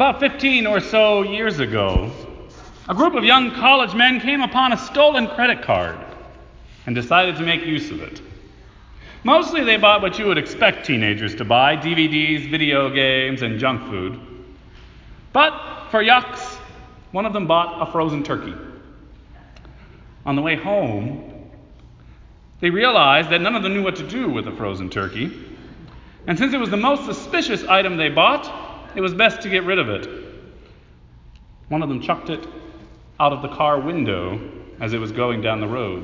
About 15 or so years ago, a group of young college men came upon a stolen credit card and decided to make use of it. Mostly they bought what you would expect teenagers to buy: DVDs, video games, and junk food. But for yucks, one of them bought a frozen turkey. On the way home, they realized that none of them knew what to do with the frozen turkey. And since it was the most suspicious item they bought, it was best to get rid of it. One of them chucked it out of the car window as it was going down the road.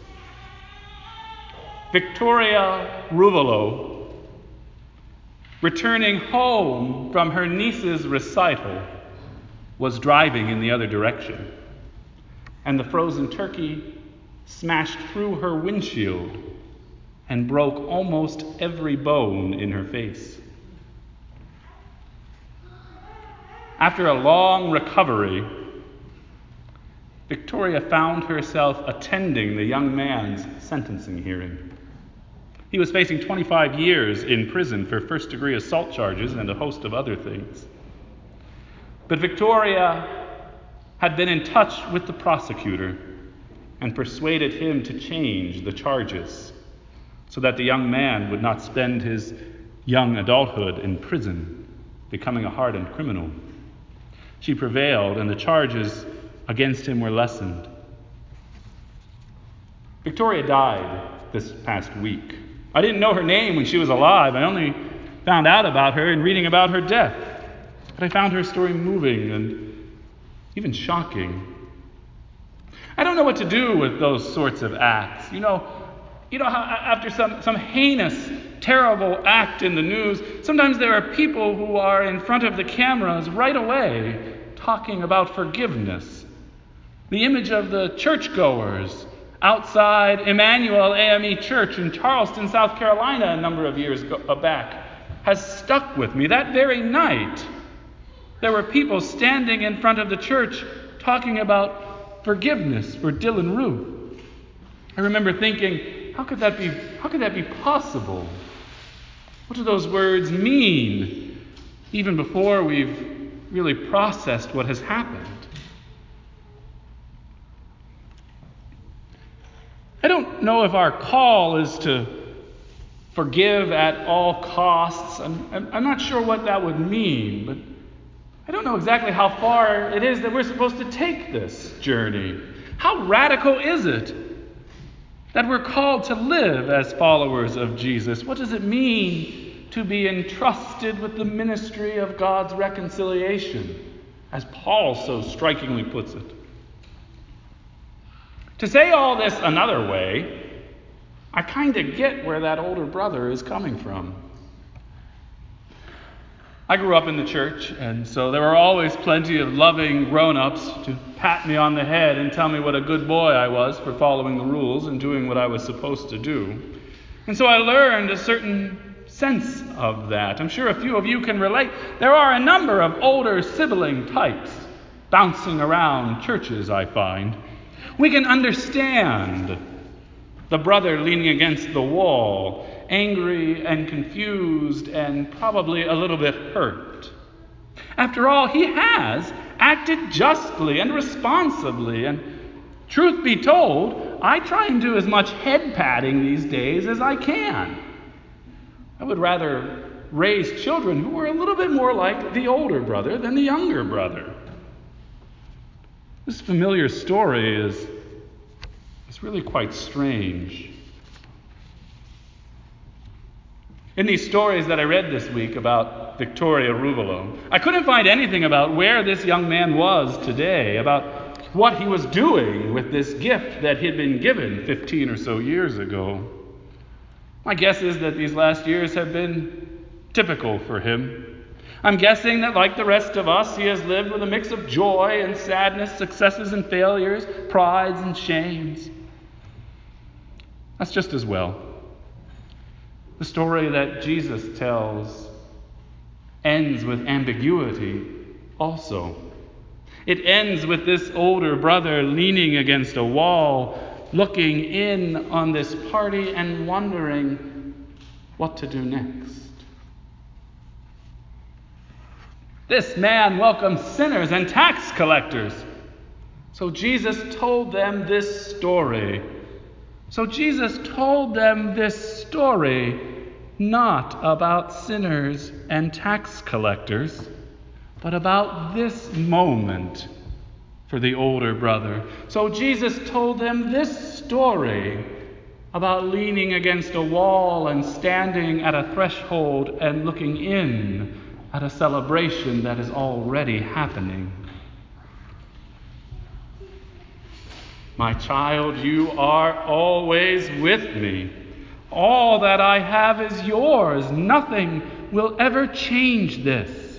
Victoria Ruvolo, returning home from her niece's recital, was driving in the other direction, and the frozen turkey smashed through her windshield and broke almost every bone in her face. After a long recovery, Victoria found herself attending the young man's sentencing hearing. He was facing 25 years in prison for first-degree assault charges and a host of other things. But Victoria had been in touch with the prosecutor and persuaded him to change the charges so that the young man would not spend his young adulthood in prison, becoming a hardened criminal. She prevailed, and the charges against him were lessened. Victoria died this past week. I didn't know her name when she was alive. I only found out about her in reading about her death. But I found her story moving and even shocking. I don't know what to do with those sorts of acts. You know how after some heinous, terrible act in the news, sometimes there are people who are in front of the cameras right away talking about forgiveness. The image of the churchgoers outside Emmanuel AME Church in Charleston, South Carolina, a number of years back, has stuck with me. That very night, there were people standing in front of the church talking about forgiveness for Dylan Roof. I remember thinking, how could that be possible? What do those words mean, even before we've really processed what has happened? I don't know if our call is to forgive at all costs. I'm not sure what that would mean, but I don't know exactly how far it is that we're supposed to take this journey. How radical is it that we're called to live as followers of Jesus? What does it mean to be entrusted with the ministry of God's reconciliation, as Paul so strikingly puts it? To say all this another way, I kind of get where that older brother is coming from. I grew up in the church, and so there were always plenty of loving grown-ups to pat me on the head and tell me what a good boy I was for following the rules and doing what I was supposed to do. And so I learned a certain sense of that. I'm sure a few of you can relate. There are a number of older sibling types bouncing around churches, I find. We can understand the brother leaning against the wall, angry and confused and probably a little bit hurt. After all, he has acted justly and responsibly, and truth be told, I try and do as much head patting these days as I can. I would rather raise children who were a little bit more like the older brother than the younger brother. This familiar story is really quite strange. In these stories that I read this week about Victoria Ruvolo, I couldn't find anything about where this young man was today, about what he was doing with this gift that he'd been given 15 or so years ago. My guess is that these last years have been typical for him. I'm guessing that, like the rest of us, he has lived with a mix of joy and sadness, successes and failures, prides and shames. That's just as well. The story that Jesus tells ends with ambiguity also. It ends with this older brother leaning against a wall, looking in on this party and wondering what to do next. This man welcomes sinners and tax collectors. So Jesus told them this story. Not about sinners and tax collectors, but about this moment for the older brother. So Jesus told them this story about leaning against a wall and standing at a threshold and looking in at a celebration that is already happening. My child, you are always with me. All that I have is yours. Nothing will ever change this.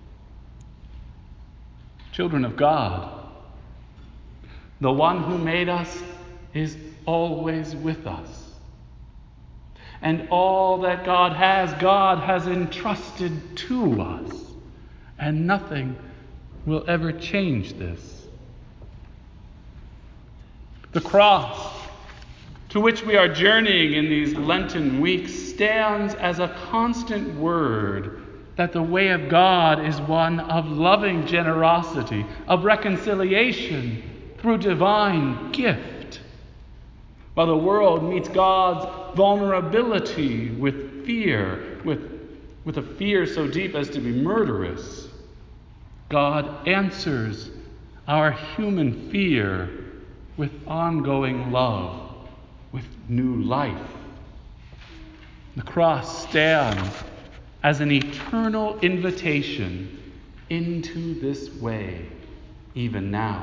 Children of God, the one who made us is always with us. And all that God has entrusted to us. And nothing will ever change this. The cross to which we are journeying in these Lenten weeks stands as a constant word that the way of God is one of loving generosity, of reconciliation through divine gift. While the world meets God's vulnerability with fear, with a fear so deep as to be murderous, God answers our human fear with ongoing love, with new life. The cross stands as an eternal invitation into this way, even now.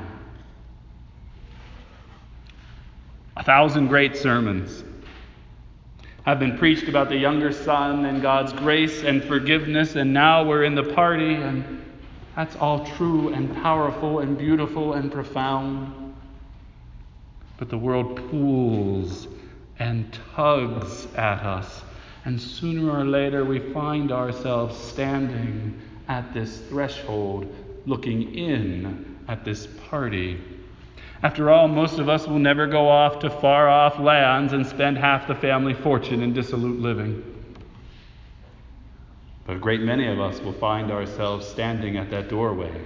1,000 great sermons have been preached about the younger son and God's grace and forgiveness, and now we're in the party, and that's all true and powerful and beautiful and profound. But the world pulls and tugs at us, and sooner or later we find ourselves standing at this threshold, looking in at this party. After all, most of us will never go off to far-off lands and spend half the family fortune in dissolute living. But a great many of us will find ourselves standing at that doorway.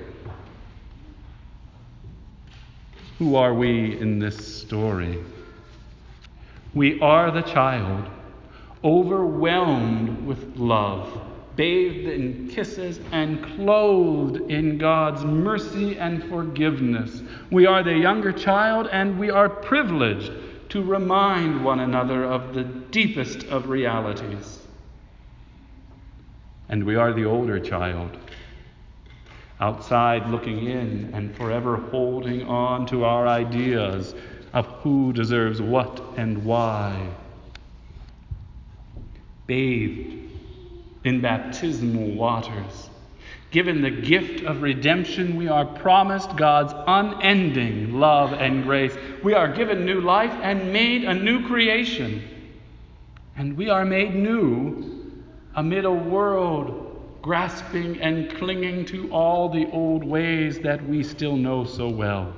Who are we in this story? We are the child, overwhelmed with love, bathed in kisses and clothed in God's mercy and forgiveness. We are the younger child, and we are privileged to remind one another of the deepest of realities. And we are the older child, outside looking in and forever holding on to our ideas of who deserves what and why. Bathed in baptismal waters, given the gift of redemption, we are promised God's unending love and grace. We are given new life and made a new creation. And we are made new amid a world grasping and clinging to all the old ways that we still know so well.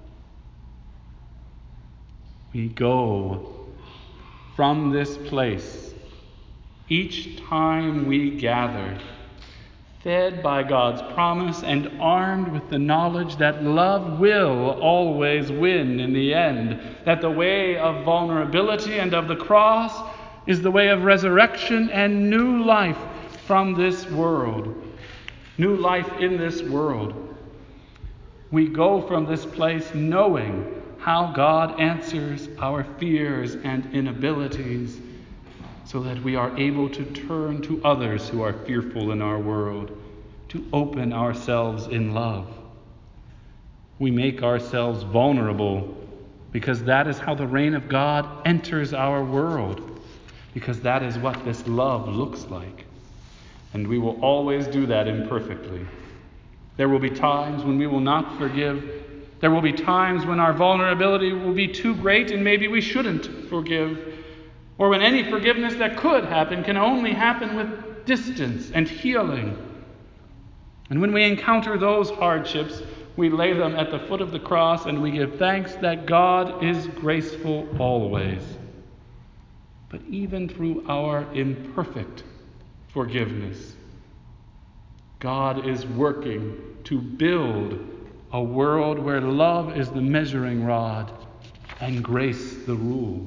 We go from this place each time we gather, fed by God's promise and armed with the knowledge that love will always win in the end, that the way of vulnerability and of the cross is the way of resurrection and new life from this world, new life in this world. We go from this place knowing how God answers our fears and inabilities, so that we are able to turn to others who are fearful in our world, to open ourselves in love. We make ourselves vulnerable because that is how the reign of God enters our world, because that is what this love looks like. And we will always do that imperfectly. There will be times when we will not forgive. There will be times when our vulnerability will be too great and maybe we shouldn't forgive. Or when any forgiveness that could happen can only happen with distance and healing. And when we encounter those hardships, we lay them at the foot of the cross and we give thanks that God is graceful always. But even through our imperfect forgiveness, God is working to build a world where love is the measuring rod and grace the rule.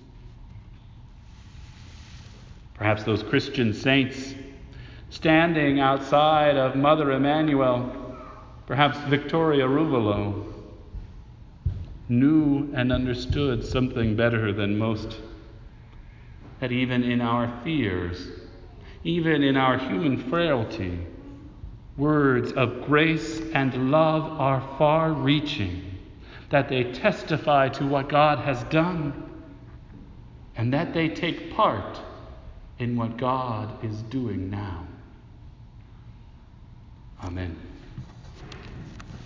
Perhaps those Christian saints standing outside of Mother Emanuel, perhaps Victoria Ruvolo, knew and understood something better than most, that even in our fears, even in our human frailty, words of grace and love are far-reaching, that they testify to what God has done, and that they take part in what God is doing now. Amen.